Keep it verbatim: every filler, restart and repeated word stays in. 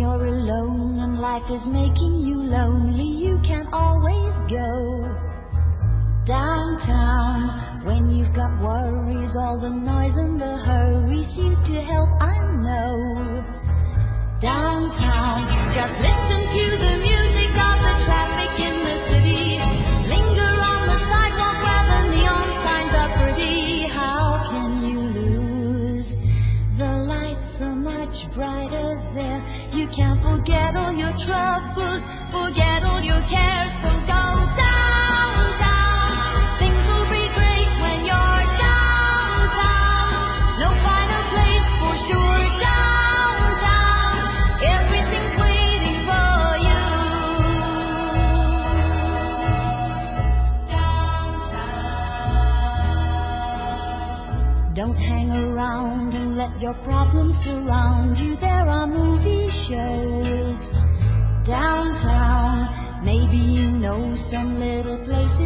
you're alone and life is making you lonely, you can always go downtown. When you've got worries, all the noise and the hurry seems to help, I know. Downtown, just listen to the music of the traffic in the city. Linger on the sidewalk where the neon signs are pretty. How can you lose? The lights are much brighter there. You can't forget all your troubles, forget all your cares, so go downtown. Things will be great when you're downtown. No finer place for sure, downtown. Everything's waiting for you. Downtown. Don't hang around and let your problems surround you. There are movie shows downtown. Maybe you know some little place